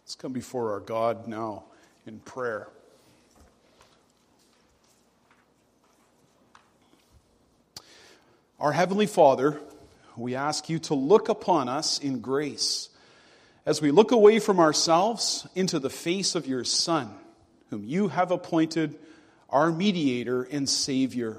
Let's come before our God now in prayer. Our Heavenly Father, we ask you to look upon us in grace as we look away from ourselves into the face of your Son, whom you have appointed our mediator and Savior.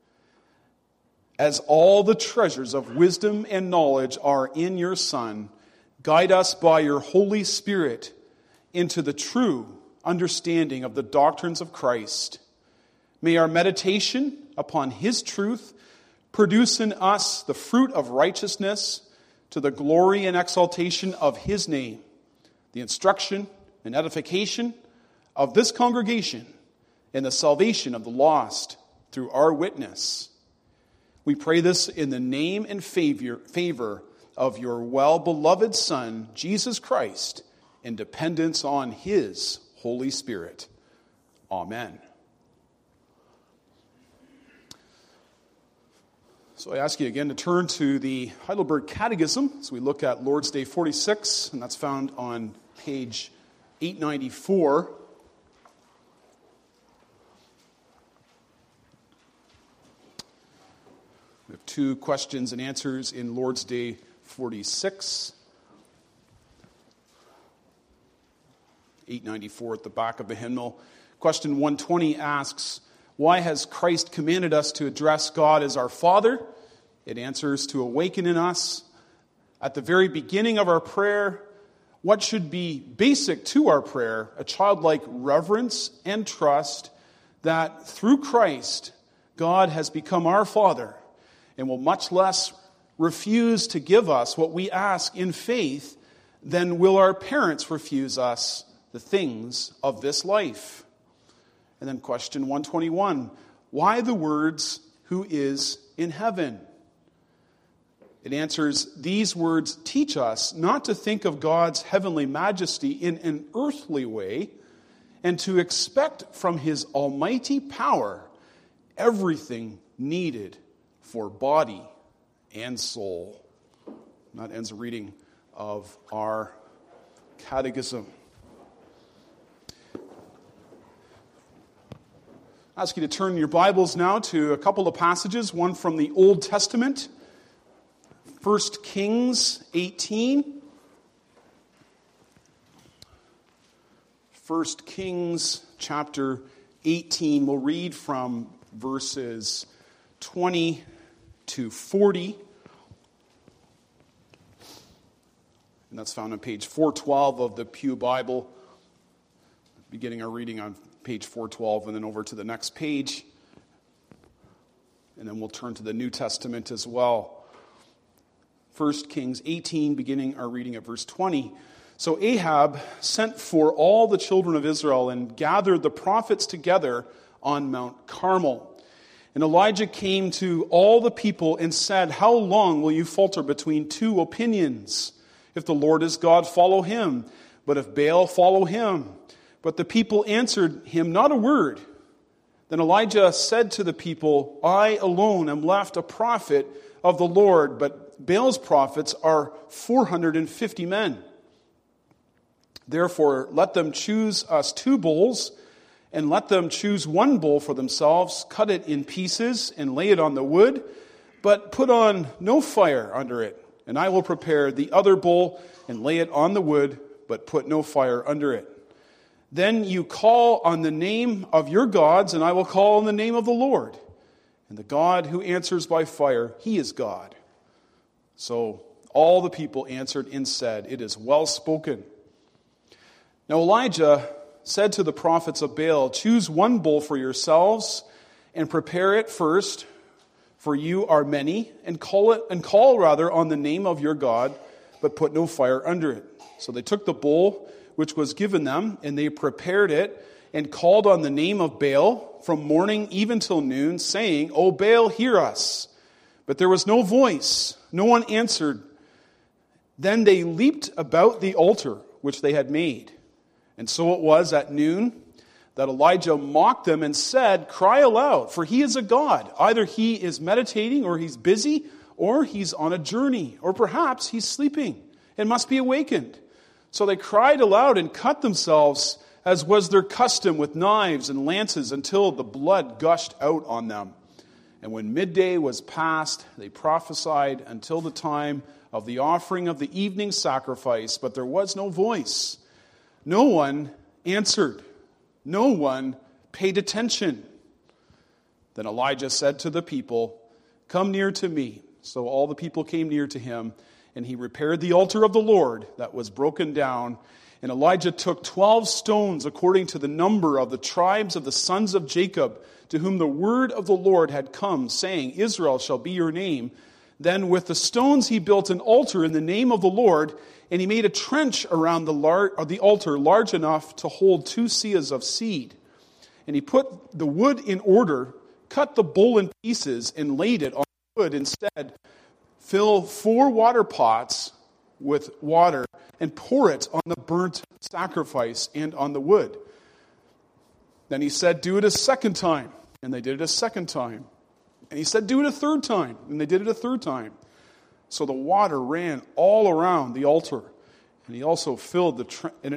As all the treasures of wisdom and knowledge are in your Son, guide us by your Holy Spirit into the true understanding of the doctrines of Christ. May our meditation upon his truth produce in us the fruit of righteousness to the glory and exaltation of his name, the instruction and edification of this congregation, and the salvation of the lost through our witness. We pray this in the name and favor of your well-beloved Son, Jesus Christ, in dependence on his Holy Spirit. Amen. So I ask you again to turn to the Heidelberg Catechism as we look at Lord's Day 46, and that's found on page 894. We have two questions and answers in Lord's Day 46. 894 at the back of the hymnal. Question 120 asks, why has Christ commanded us to address God as our Father? It answers to awaken in us, at the very beginning of our prayer, what should be basic to our prayer, a childlike reverence and trust that through Christ, God has become our Father and will much less refuse to give us what we ask in faith than will our parents refuse us the things of this life. And then question 121, why the words, who is in heaven? It answers, these words teach us not to think of God's heavenly majesty in an earthly way, and to expect from his almighty power everything needed for body and soul. And that ends the reading of our catechism. I ask you to turn your Bibles now to a couple of passages, one from the Old Testament, 1 Kings 18. 1 Kings chapter 18, we'll read from verses 20 to 40. And that's found on page 412 of the Pew Bible. Beginning our reading on page 412 and then over to the next page. And then we'll turn to the New Testament as well. 1 Kings 18, beginning our reading at verse 20. So Ahab sent for all the children of Israel and gathered the prophets together on Mount Carmel. And Elijah came to all the people and said, how long will you falter between two opinions? If the Lord is God, follow him. But if Baal, follow him. But the people answered him not a word. Then Elijah said to the people, I alone am left a prophet of the Lord, but Baal's prophets are 450 men. Therefore, let them choose us 2 bulls, and let them choose 1 bull for themselves, cut it in pieces, and lay it on the wood, but put on no fire under it. And I will prepare the other bull, and lay it on the wood, but put no fire under it. Then you call on the name of your gods, and I will call on the name of the Lord. And the God who answers by fire, he is God. So all the people answered and said, it is well spoken. Now Elijah said to the prophets of Baal, choose 1 bull for yourselves, and prepare it first, for you are many, and call on the name of your God, but put no fire under it. So they took the bull which was given them, and they prepared it, and called on the name of Baal from morning even till noon, saying, O Baal, hear us. But there was no voice, no one answered. Then they leaped about the altar which they had made. And so it was at noon that Elijah mocked them and said, cry aloud, for he is a god. Either he is meditating, or he's busy, or he's on a journey, or perhaps he's sleeping and must be awakened. So they cried aloud and cut themselves, as was their custom, with knives and lances, until the blood gushed out on them. And when midday was past, they prophesied until the time of the offering of the evening sacrifice, but there was no voice. No one answered. No one paid attention. Then Elijah said to the people, "Come near to me." So all the people came near to him, and he repaired the altar of the Lord that was broken down. And Elijah took 12 stones according to the number of the tribes of the sons of Jacob, to whom the word of the Lord had come, saying, "Israel shall be your name." Then with the stones he built an altar in the name of the Lord, and he made a trench around the altar large enough to hold 2 seahs of seed. And he put the wood in order, cut the bull in pieces, and laid it on the wood instead. Fill 4 water pots with water, and pour it on the burnt sacrifice and on the wood. Then he said, "Do it a second time." And they did it a second time. And he said, "Do it a third time." And they did it a third time. So the water ran all around the altar. And he also filled the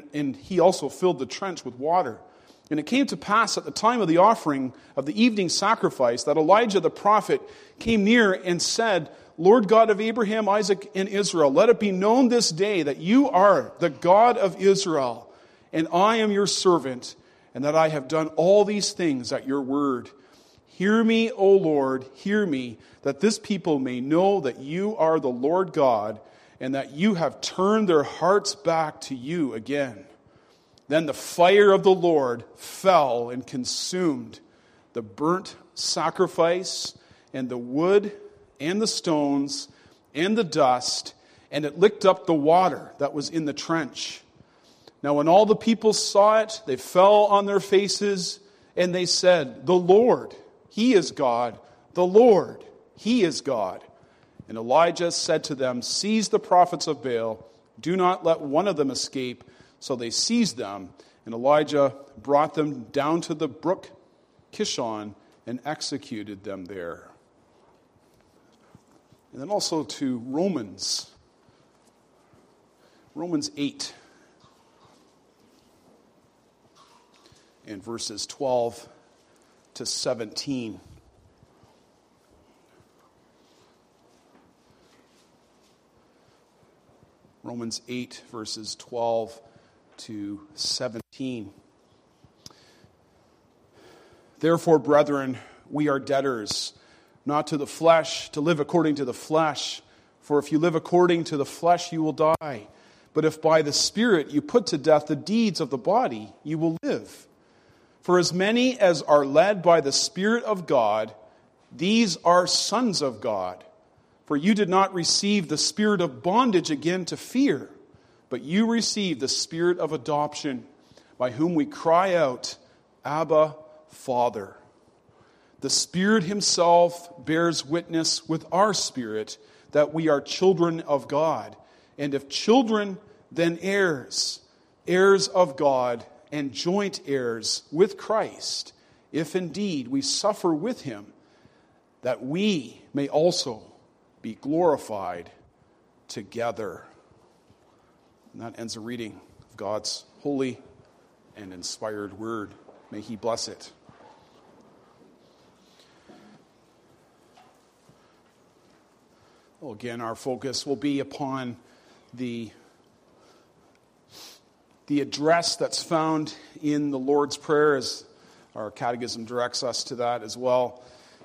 trench with water. And it came to pass at the time of the offering of the evening sacrifice that Elijah the prophet came near and said, "Lord God of Abraham, Isaac, and Israel, let it be known this day that you are the God of Israel, and I am your servant, and that I have done all these things at your word. Hear me, O Lord, hear me, that this people may know that you are the Lord God, and that you have turned their hearts back to you again." Then the fire of the Lord fell and consumed the burnt sacrifice and the wood and the stones and the dust, and it licked up the water that was in the trench. Now when all the people saw it, they fell on their faces, and they said, "The Lord, He is God. The Lord, He is God." And Elijah said to them, "Seize the prophets of Baal. Do not let one of them escape." So they seized them, and Elijah brought them down to the brook Kishon and executed them there. And then also to Romans 8 and verses 12 to 17. Romans 8 verses 12 to 17. "Therefore, brethren, we are debtors, not to the flesh, to live according to the flesh. For if you live according to the flesh, you will die. But if by the Spirit you put to death the deeds of the body, you will live. For as many as are led by the Spirit of God, these are sons of God. For you did not receive the spirit of bondage again to fear, but you received the Spirit of adoption, by whom we cry out, 'Abba, Father.' The Spirit Himself bears witness with our spirit that we are children of God. And if children, then heirs, heirs of God, and joint heirs with Christ, if indeed we suffer with Him, that we may also be glorified together." And that ends the reading of God's holy and inspired word. May He bless it. Well, again, our focus will be upon the address that's found in the Lord's Prayer, as our catechism directs us to that as well.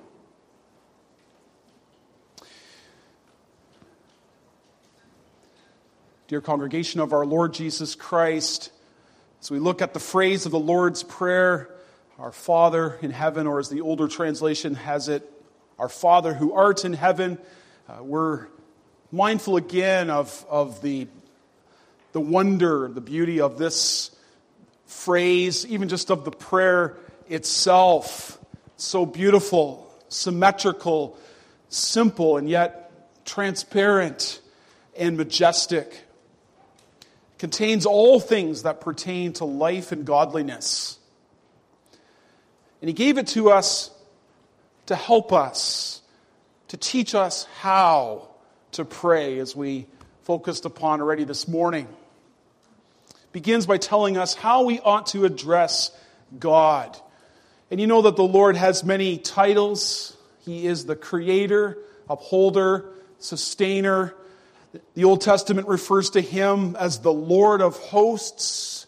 Dear congregation of our Lord Jesus Christ, as we look at the phrase of the Lord's Prayer, "Our Father in heaven," or as the older translation has it, "Our Father who art in heaven," we're mindful again of the wonder, the beauty of this phrase, even just of the prayer itself. So beautiful, symmetrical, simple, and yet transparent and majestic. Contains all things that pertain to life and godliness. And He gave it to us to help us, to teach us how to pray, as we focused upon already this morning. begins by telling us how we ought to address God. And you know that the Lord has many titles. He is the creator, upholder, sustainer. The Old Testament refers to him as the Lord of hosts,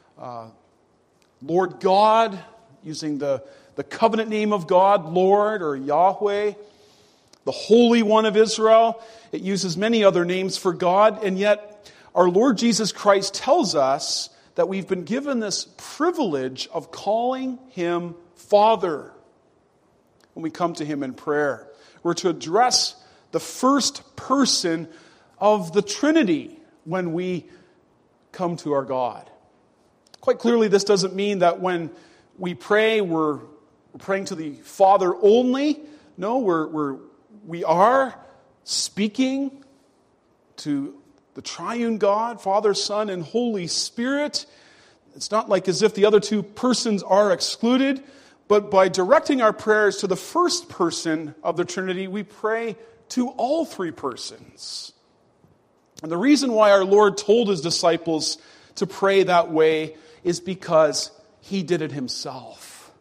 Lord God, using the covenant name of God, Lord or Yahweh, the Holy One of Israel. It uses many other names for God, and yet our Lord Jesus Christ tells us that we've been given this privilege of calling him Father when we come to him in prayer. We're to address the first person of the Trinity when we come to our God. Quite clearly, this doesn't mean that when we pray, we're praying to the Father only. No, we are speaking to the triune God, Father, Son, and Holy Spirit. It's not like as if the other two persons are excluded, but by directing our prayers to the first person of the Trinity, we pray to all three persons. And the reason why our Lord told his disciples to pray that way is because he did it himself.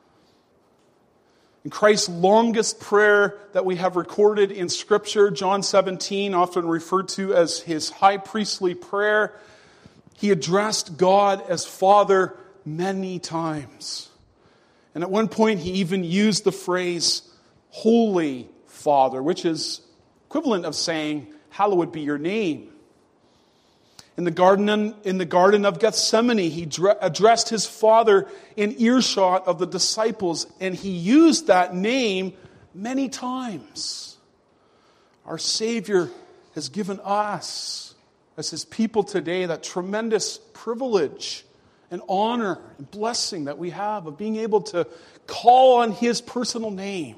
In Christ's longest prayer that we have recorded in Scripture, John 17, often referred to as his high priestly prayer, he addressed God as Father many times. And at one point he even used the phrase, Holy Father, which is equivalent of saying, hallowed be your name. In the Garden of Gethsemane, he addressed his Father in earshot of the disciples, and he used that name many times. Our Savior has given us, as his people today, that tremendous privilege and honor and blessing that we have of being able to call on his personal name.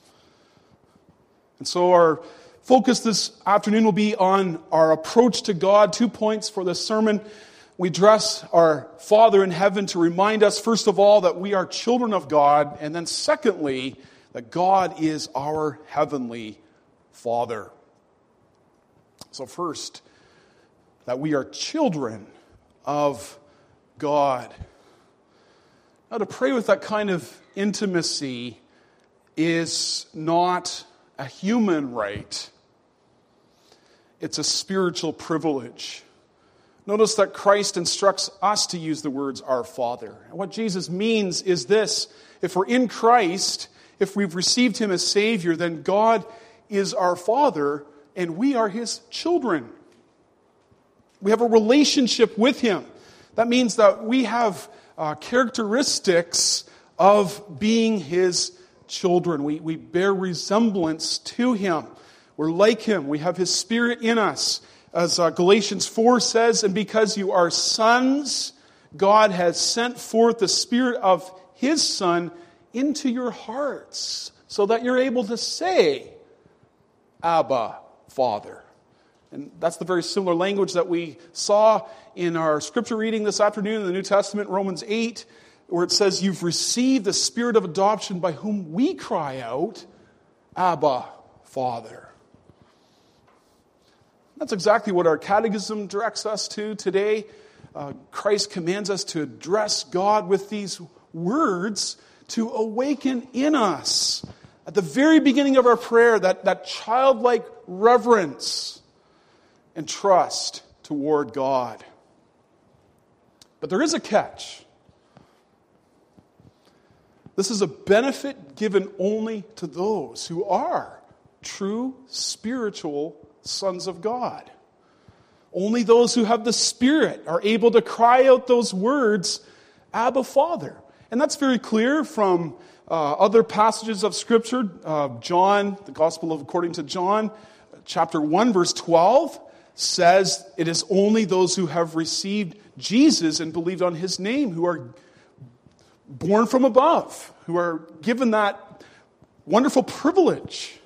And so our focus this afternoon will be on our approach to God. 2 points for this sermon. We address our Father in heaven to remind us, first of all, that we are children of God, and then secondly, that God is our heavenly Father. So first, that we are children of God. Now, to pray with that kind of intimacy is not a human right. It's a spiritual privilege. Notice that Christ instructs us to use the words, our Father. And what Jesus means is this: if we're in Christ, if we've received him as Savior, then God is our Father and we are his children. We have a relationship with him. That means that we have characteristics of being his children. We bear resemblance to him. We're like him. We have his Spirit in us. As Galatians 4 says, and because you are sons, God has sent forth the Spirit of his Son into your hearts so that you're able to say, Abba, Father. And that's the very similar language that we saw in our scripture reading this afternoon in the New Testament, Romans 8, where it says, you've received the Spirit of adoption by whom we cry out, Abba, Father. That's exactly what our catechism directs us to today. Christ commands us to address God with these words to awaken in us, at the very beginning of our prayer, that childlike reverence and trust toward God. But there is a catch. This is a benefit given only to those who are true spiritual sons of God. Only those who have the Spirit are able to cry out those words, Abba, Father. And that's very clear from other passages of Scripture. John, the Gospel according to John, chapter 1, verse 12, says it is only those who have received Jesus and believed on his name who are born from above, who are given that wonderful privilege.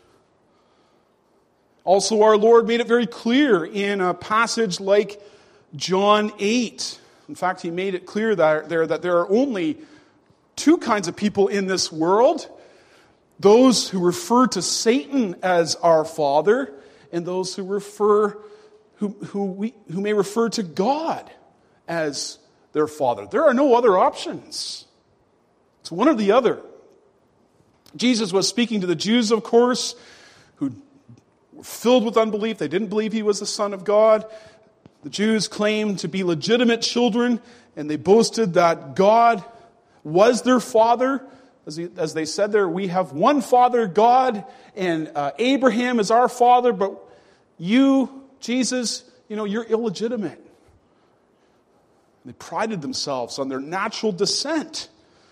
Also, our Lord made it very clear in a passage like John 8. In fact, he made it clear that there are only two kinds of people in this world: those who refer to Satan as our father, and those who may refer to God as their father. There are no other options. It's one or the other. Jesus was speaking to the Jews, of course, who were filled with unbelief. They didn't believe he was the Son of God. The Jews claimed to be legitimate children, and they boasted that God was their father. As they said there, we have one father, God, and Abraham is our father, but you, Jesus, you're illegitimate. They prided themselves on their natural descent.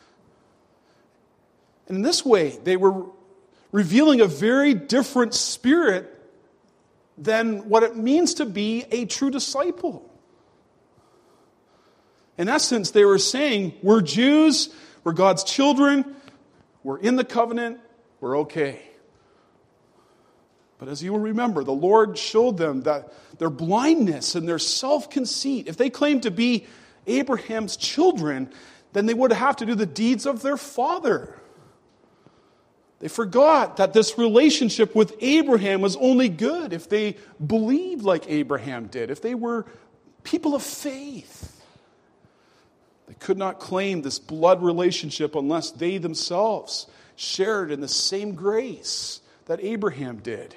And in this way, they were revealing a very different spirit than what it means to be a true disciple. In essence, they were saying, we're Jews, we're God's children, we're in the covenant, we're okay. But as you will remember, the Lord showed them that their blindness and their self-conceit, if they claimed to be Abraham's children, then they would have to do the deeds of their father. They forgot that this relationship with Abraham was only good if they believed like Abraham did, if they were people of faith. They could not claim this blood relationship unless they themselves shared in the same grace that Abraham did.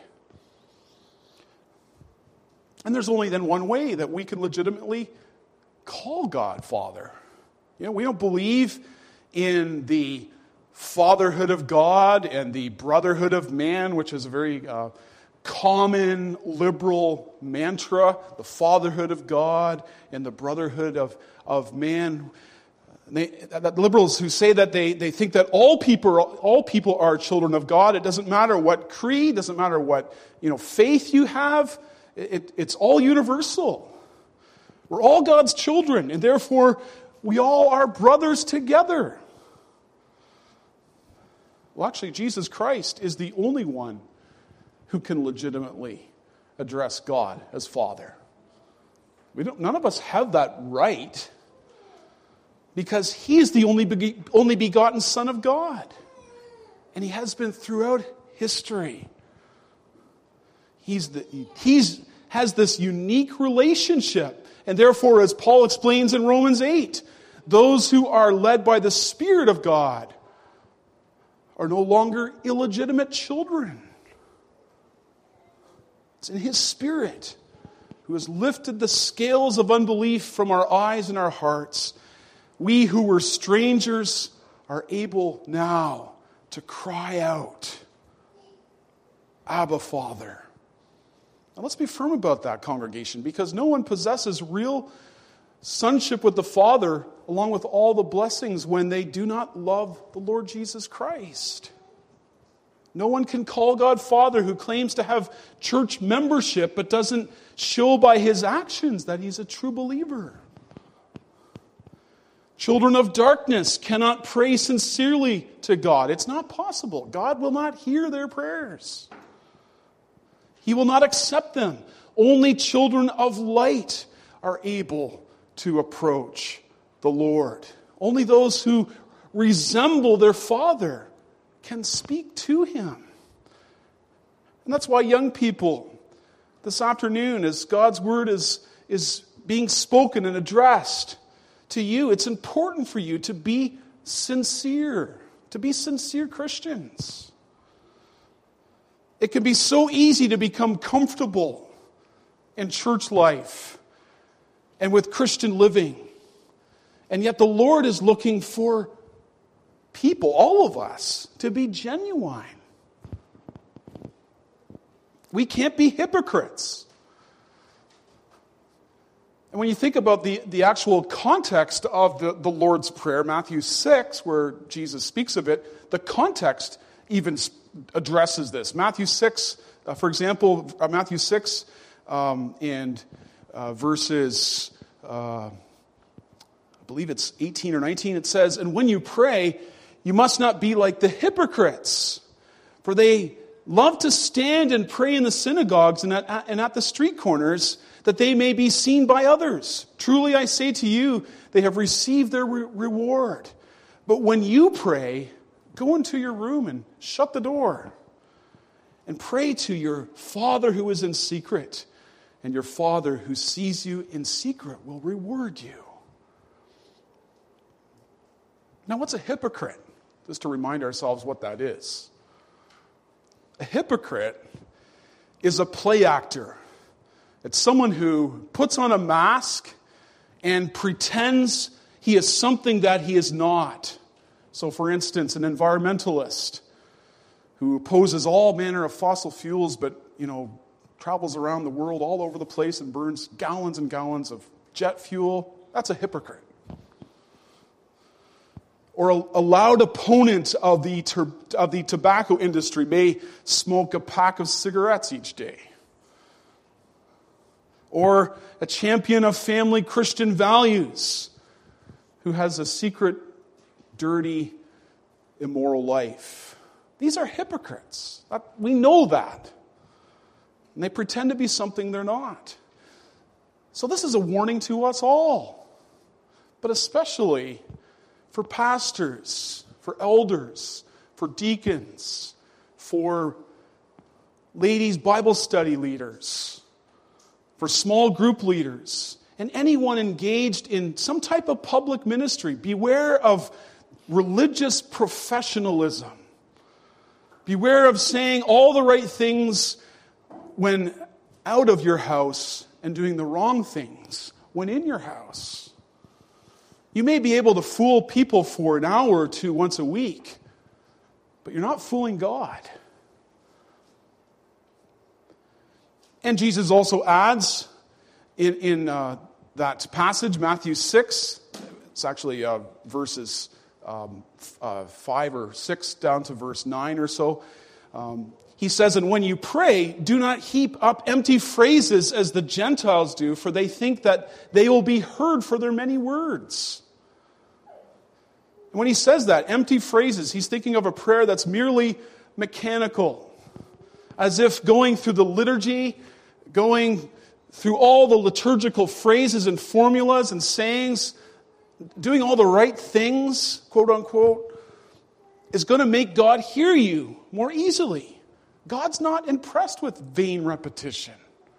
And there's only then one way that we can legitimately call God Father. We don't believe in the fatherhood of God and the brotherhood of man, which is a very common liberal mantra, the fatherhood of God and the brotherhood of man. The liberals who say that they think that all people are children of God. It doesn't matter what creed, doesn't matter what faith you have. It's all universal. We're all God's children, and therefore we all are brothers together. Well, actually, Jesus Christ is the only one who can legitimately address God as Father. None of us have that right because he is the only begotten Son of God. And he has been throughout history. He has this unique relationship. And therefore, as Paul explains in Romans 8, those who are led by the Spirit of God are no longer illegitimate children. It's in his Spirit who has lifted the scales of unbelief from our eyes and our hearts. We who were strangers are able now to cry out, Abba, Father. Now let's be firm about that, congregation, because no one possesses real sonship with the Father along with all the blessings when they do not love the Lord Jesus Christ. No one can call God Father who claims to have church membership but doesn't show by his actions that he's a true believer. Children of darkness cannot pray sincerely to God. It's not possible. God will not hear their prayers. He will not accept them. Only children of light are able to approach the Lord. Only those who resemble their Father can speak to him. And that's why young people, this afternoon, as God's word is being spoken and addressed to you, it's important for you to be sincere Christians. It can be so easy to become comfortable in church life and with Christian living. And yet the Lord is looking for people, all of us, to be genuine. We can't be hypocrites. And when you think about the actual context of the Lord's Prayer, Matthew 6, where Jesus speaks of it, the context even addresses this. Matthew 6, for example, Matthew 6 and verses, I believe it's 18 or 19, it says, "And when you pray, you must not be like the hypocrites, for they love to stand and pray in the synagogues and at the street corners, that they may be seen by others. Truly I say to you, they have received their reward. But when you pray, go into your room and shut the door, and pray to your Father who is in secret, and your Father who sees you in secret will reward you." Now, what's a hypocrite? Just to remind ourselves what that is. A hypocrite is a play actor. It's someone who puts on a mask and pretends he is something that he is not. So, for instance, an environmentalist who opposes all manner of fossil fuels, but, travels around the world all over the place and burns gallons and gallons of jet fuel, that's a hypocrite. Or a loud opponent of the tobacco industry may smoke a pack of cigarettes each day. Or a champion of family Christian values who has a secret, dirty, immoral life. These are hypocrites. We know that. And they pretend to be something they're not. So this is a warning to us all, but especially for pastors, for elders, for deacons, for ladies' Bible study leaders, for small group leaders, and anyone engaged in some type of public ministry. Beware of religious professionalism. Beware of saying all the right things when out of your house and doing the wrong things when in your house. You may be able to fool people for an hour or two once a week, but you're not fooling God. And Jesus also adds in that passage, Matthew 6, it's actually verses 5 or 6 down to verse 9 or so. He says, "And when you pray, do not heap up empty phrases as the Gentiles do, for they think that they will be heard for their many words." And when he says that, empty phrases, he's thinking of a prayer that's merely mechanical, as if going through the liturgy, going through all the liturgical phrases and formulas and sayings, doing all the right things, quote unquote, is going to make God hear you more easily. God's not impressed with vain repetition.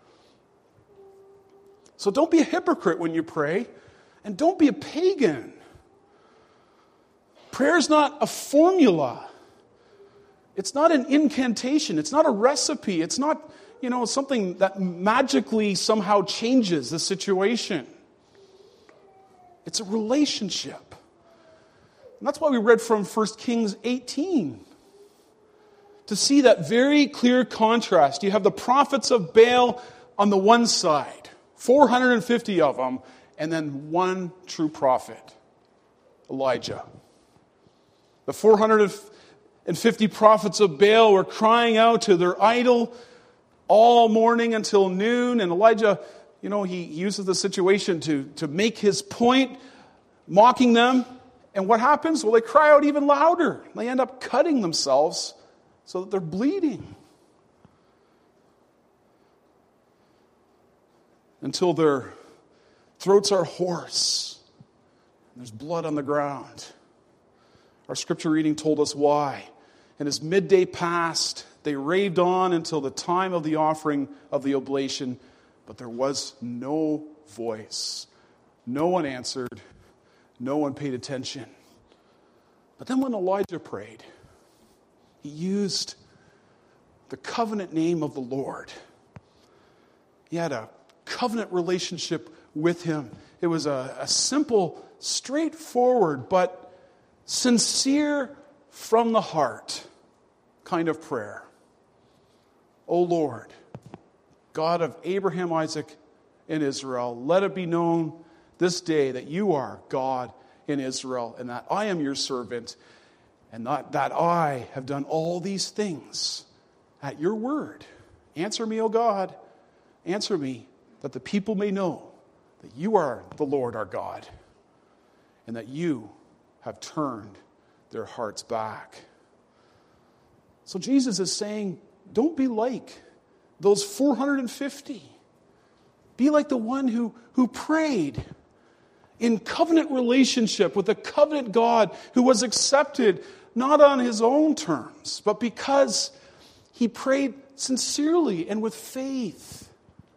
So don't be a hypocrite when you pray, and don't be a pagan. Prayer is not a formula. It's not an incantation. It's not a recipe. It's not, something that magically somehow changes the situation. It's a relationship. And that's why we read from 1 Kings 18. To see that very clear contrast. You have the prophets of Baal on the one side, 450 of them, and then one true prophet, Elijah. The 450 prophets of Baal were crying out to their idol all morning until noon, and Elijah, he uses the situation to make his point, mocking them. And what happens? Well, they cry out even louder. They end up cutting themselves so that they're bleeding until their throats are hoarse and there's blood on the ground. Our scripture reading told us why. And as midday passed, they raved on until the time of the offering of the oblation, but there was no voice. No one answered. No one paid attention. But then when Elijah prayed, he used the covenant name of the Lord. He had a covenant relationship with him. It was a simple, straightforward, but sincere from the heart kind of prayer. O Lord, God of Abraham, Isaac, and Israel, let it be known this day that you are God in Israel, and that I am your servant, and not that I have done all these things at your word. Answer me, O God. Answer me, that the people may know that you are the Lord our God, and that you have turned their hearts back. So Jesus is saying, don't be like those 450. Be like the one who prayed in covenant relationship with a covenant God who was accepted not on his own terms, but because he prayed sincerely and with faith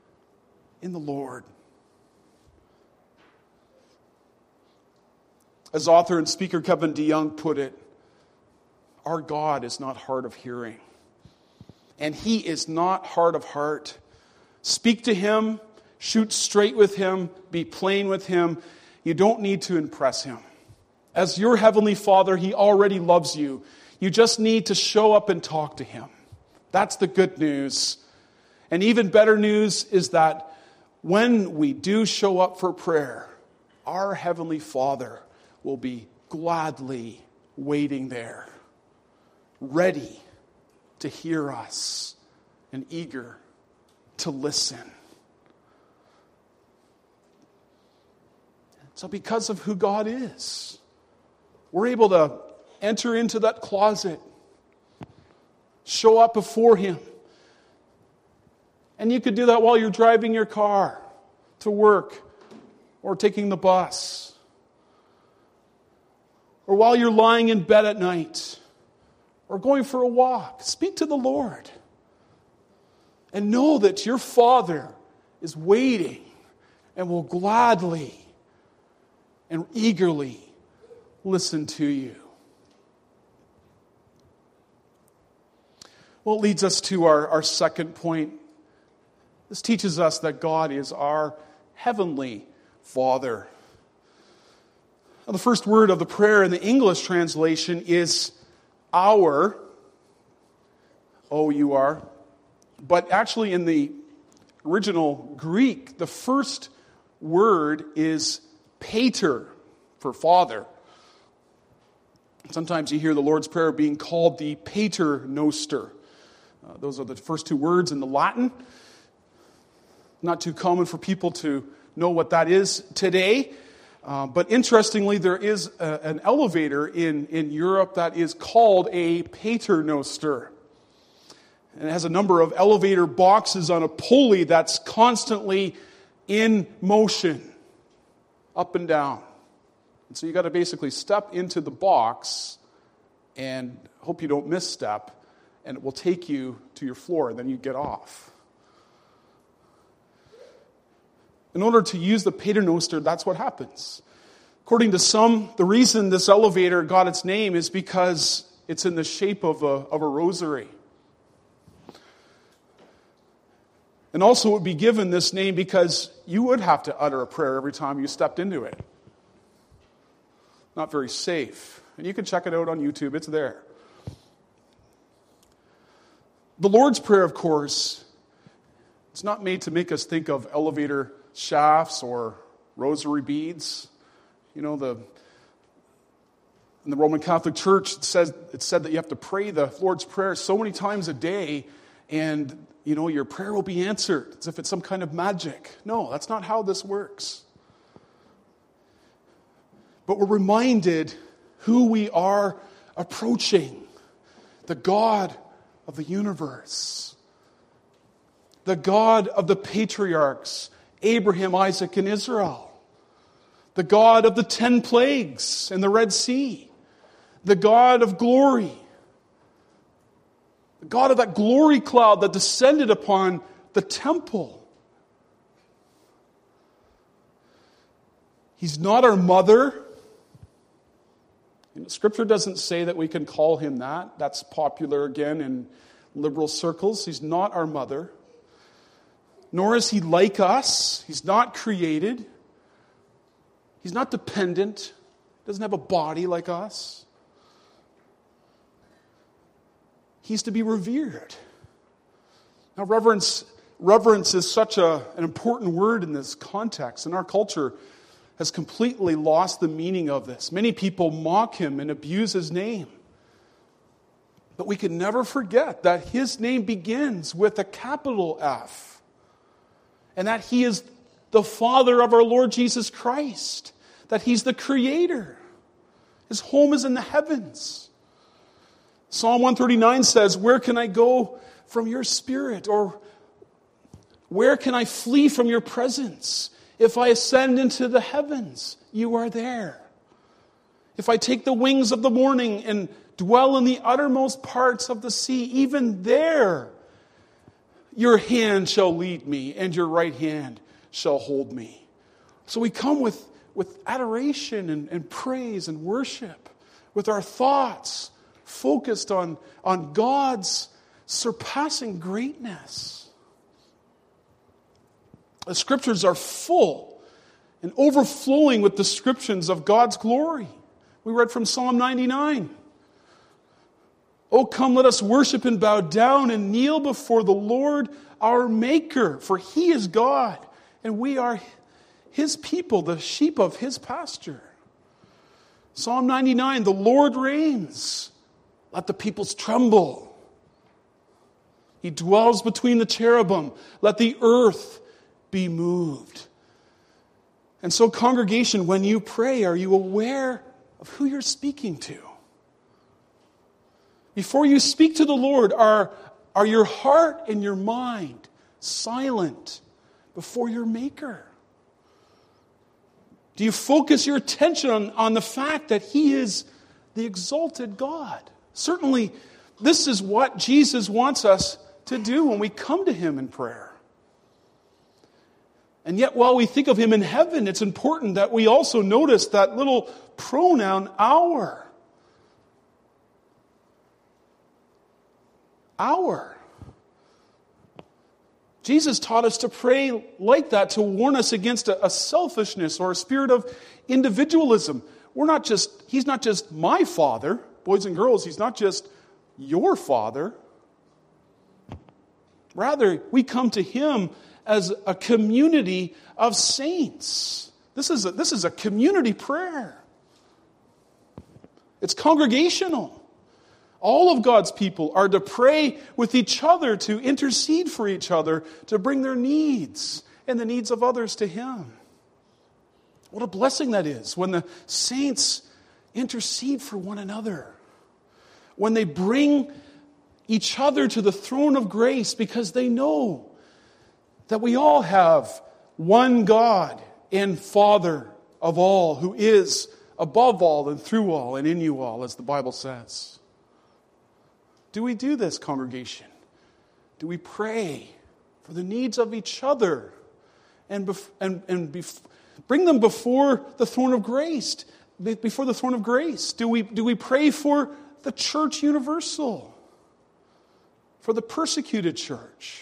in the Lord. As author and speaker Kevin DeYoung put it, our God is not hard of hearing. And He is not hard of heart. Speak to Him, shoot straight with Him, be plain with Him. You don't need to impress Him. As your Heavenly Father, He already loves you. You just need to show up and talk to Him. That's the good news. And even better news is that when we do show up for prayer, our Heavenly Father will be gladly waiting there, ready to hear us and eager to listen. So because of who God is, we're able to enter into that closet, show up before Him. And you could do that while you're driving your car to work or taking the bus, or while you're lying in bed at night or going for a walk. Speak to the Lord and know that your Father is waiting and will gladly and eagerly listen to you. Well, it leads us to our second point. This teaches us that God is our Heavenly Father. Now, the first word of the prayer in the English translation is our, O-U-R. But actually in the original Greek, the first word is pater, for father. Sometimes you hear the Lord's Prayer being called the Pater Noster. Those are the first two words in the Latin. Not too common for people to know what that is today. But interestingly, there is an elevator in Europe that is called a Pater Noster. And it has a number of elevator boxes on a pulley that's constantly in motion, up and down. And so you got to basically step into the box and hope you don't misstep, and it will take you to your floor, and then you get off. In order to use the Pater Noster, that's what happens. According to some, the reason this elevator got its name is because it's in the shape of a rosary. And also it would be given this name because you would have to utter a prayer every time you stepped into it. Not very safe. And you can check it out on YouTube. It's there. The Lord's Prayer, of course, it's not made to make us think of elevator shafts or rosary beads. You know, in the Roman Catholic Church, it said that you have to pray the Lord's Prayer so many times a day, and, you know, your prayer will be answered, as if it's some kind of magic. No, that's not how this works. But we're reminded who we are approaching. The God of the universe. The God of the patriarchs, Abraham, Isaac, and Israel. The God of the 10 plagues and the Red Sea. The God of glory. The God of that glory cloud that descended upon the temple. He's not our mother. Scripture doesn't say that we can call Him that. That's popular again in liberal circles. He's not our mother. Nor is He like us. He's not created. He's not dependent. He doesn't have a body like us. He's to be revered. Now, reverence is such an important word in this context. And our culture has completely lost the meaning of this. Many people mock Him and abuse His name. But we can never forget that His name begins with a capital F. And that He is the Father of our Lord Jesus Christ. That He's the Creator. His home is in the heavens. Psalm 139 says, "Where can I go from your spirit?" Or, "Where can I flee from your presence? If I ascend into the heavens, you are there. If I take the wings of the morning and dwell in the uttermost parts of the sea, even there your hand shall lead me and your right hand shall hold me." So we come with with adoration and praise and worship, with our thoughts focused on God's surpassing greatness. The Scriptures are full and overflowing with descriptions of God's glory. We read from Psalm 99. Oh, come, let us worship and bow down and kneel before the Lord our Maker, for He is God, and we are His people, the sheep of His pasture. Psalm 99, the Lord reigns. Let the peoples tremble. He dwells between the cherubim. Let the earth be moved. And so, congregation, when you pray, are you aware of who you're speaking to? Before you speak to the Lord, are your heart and your mind silent before your Maker? Do you focus your attention on the fact that He is the exalted God? Certainly, this is what Jesus wants us to do when we come to Him in prayer. And yet, while we think of Him in heaven, it's important that we also notice that little pronoun, our. Our. Jesus taught us to pray like that to warn us against a selfishness or a spirit of individualism. He's not just my Father, boys and girls, He's not just your Father. Rather, we come to Him as a community of saints. This is a community prayer. It's congregational. All of God's people are to pray with each other, to intercede for each other, to bring their needs and the needs of others to Him. What a blessing that is when the saints intercede for one another. When they bring each other to the throne of grace because they know that we all have one God and Father of all, who is above all and through all and in you all, as the Bible says. Do we do this, congregation? Do we pray for the needs of each other and bring them before the throne of grace? Before the throne of grace, do we pray for the church universal, for the persecuted church?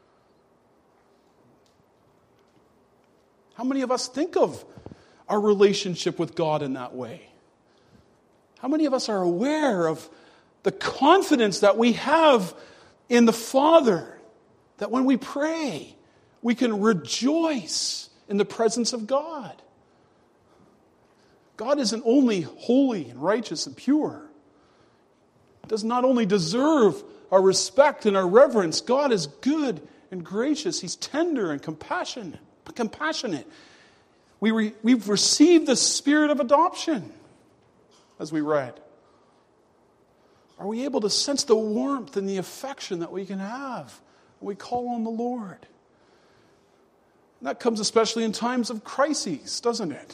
How many of us think of our relationship with God in that way? How many of us are aware of the confidence that we have in the Father, that when we pray, we can rejoice in the presence of God? God isn't only holy and righteous and pure. He does not only deserve our respect and our reverence. God is good and gracious. He's tender and compassionate. We've received the spirit of adoption, as we read. Are we able to sense the warmth and the affection that we can have when we call on the Lord? And that comes especially in times of crises, doesn't it?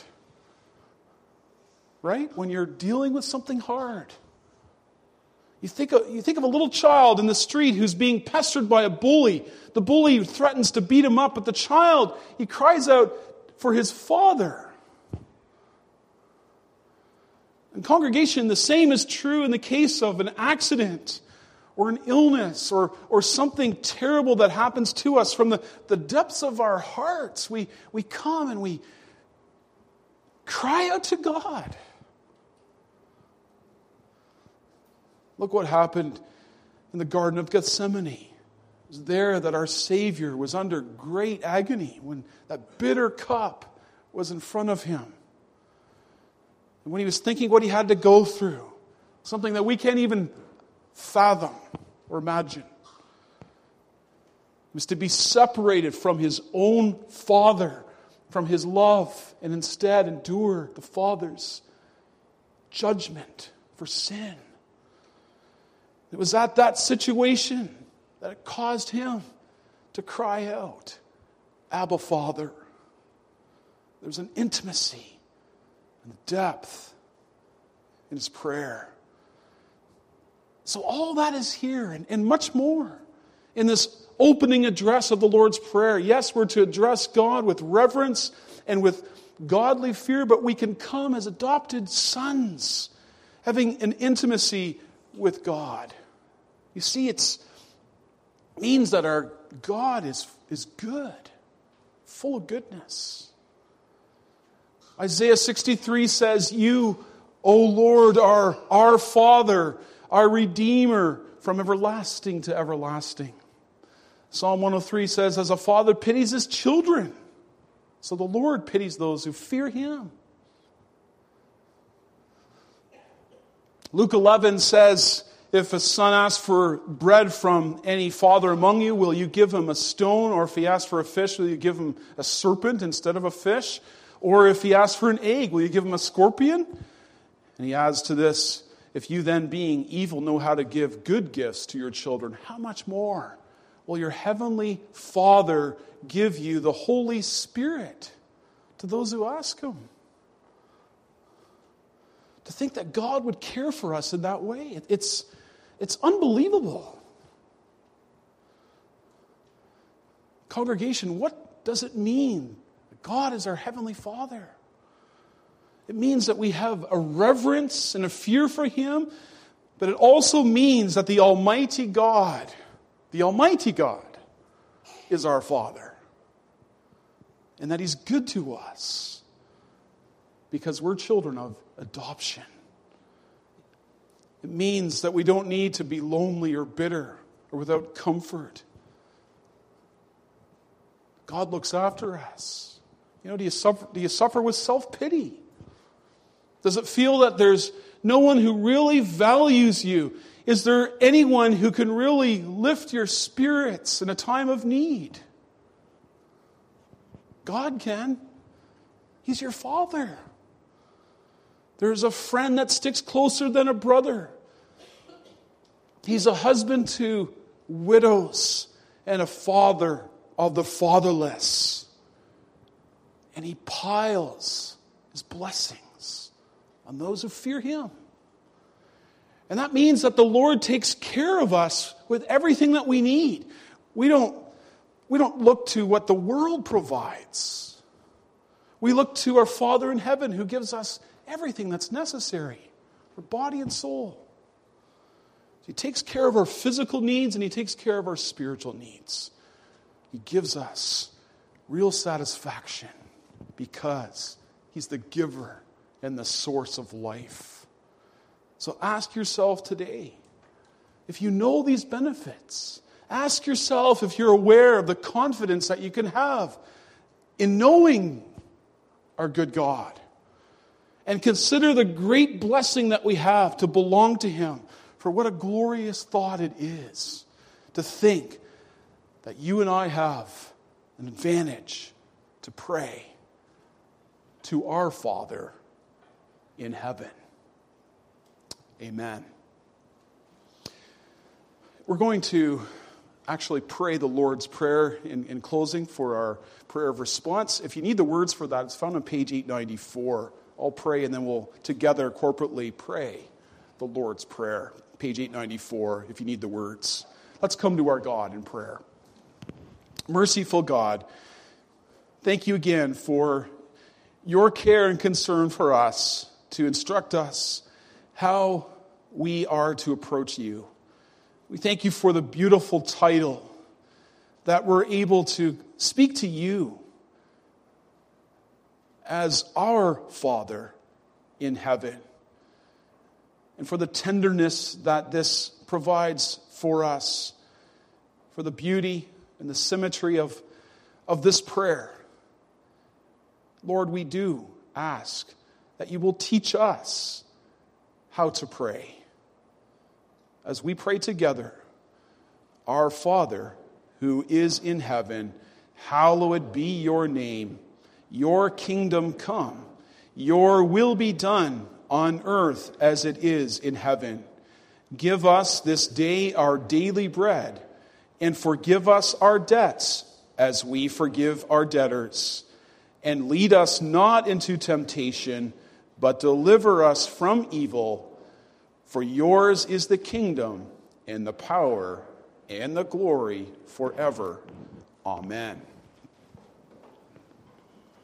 Right? When you're dealing with something hard. You think of a little child in the street who's being pestered by a bully. The bully threatens to beat him up, but the child, he cries out for his father. In congregation, the same is true in the case of an accident or an illness or something terrible that happens to us. From the depths of our hearts, we come and we cry out to God. Look what happened in the Garden of Gethsemane. It was there that our Savior was under great agony when that bitter cup was in front of Him. And when He was thinking what He had to go through, something that we can't even fathom or imagine. It was to be separated from His own Father, from His love, and instead endure the Father's judgment for sin. It was at that situation that it caused Him to cry out, Abba, Father. There's an intimacy and depth in His prayer. So all that is here and much more in this opening address of the Lord's Prayer. Yes, we're to address God with reverence and with godly fear, but we can come as adopted sons, having an intimacy with God. You see, it means that our God is good, full of goodness. Isaiah 63 says, "You, O Lord, are our Father, our Redeemer, from everlasting to everlasting." Psalm 103 says, "As a father pities his children, so the Lord pities those who fear him." Luke 11 says, "If a son asks for bread from any father among you, will you give him a stone? Or if he asks for a fish, will you give him a serpent instead of a fish? Or if he asks for an egg, will you give him a scorpion?" And he adds to this, "If you then, being evil, know how to give good gifts to your children, how much more will your heavenly Father give you the Holy Spirit to those who ask him?" To think that God would care for us in that way, it's unbelievable. Congregation, what does it mean? God is our Heavenly Father. It means that we have a reverence and a fear for Him, but it also means that the Almighty God is our Father. And that He's good to us because we're children of adoption. It means that we don't need to be lonely or bitter or without comfort. God looks after us. Do you suffer with self-pity? Does it feel that there's no one who really values you? Is there anyone who can really lift your spirits in a time of need? God can. He's your Father. There's a friend that sticks closer than a brother. He's a husband to widows and a father of the fatherless. And He piles His blessings on those who fear Him. And that means that the Lord takes care of us with everything that we need. We don't look to what the world provides. We look to our Father in heaven who gives us everything that's necessary for body and soul. He takes care of our physical needs and He takes care of our spiritual needs. He gives us real satisfaction because He's the giver and the source of life. So ask yourself today, if you know these benefits, ask yourself if you're aware of the confidence that you can have in knowing our good God. And consider the great blessing that we have to belong to Him. For what a glorious thought it is to think that you and I have an advantage to pray to our Father in heaven. Amen. We're going to actually pray the Lord's Prayer in closing for our prayer of response. If you need the words for that, it's found on page 894. I'll pray and then we'll together corporately pray the Lord's Prayer. Page 894, if you need the words. Let's come to our God in prayer. Merciful God, thank you again for your care and concern for us to instruct us how we are to approach you. We thank you for the beautiful title that we're able to speak to you as our Father in heaven, and for the tenderness that this provides for us, for the beauty and the symmetry of this prayer. Lord, we do ask that you will teach us how to pray. As we pray together, our Father who is in heaven, hallowed be your name. Your kingdom come. Your will be done on earth as it is in heaven. Give us this day our daily bread, and forgive us our debts as we forgive our debtors. And lead us not into temptation, but deliver us from evil. For yours is the kingdom, and the power, and the glory forever. Amen.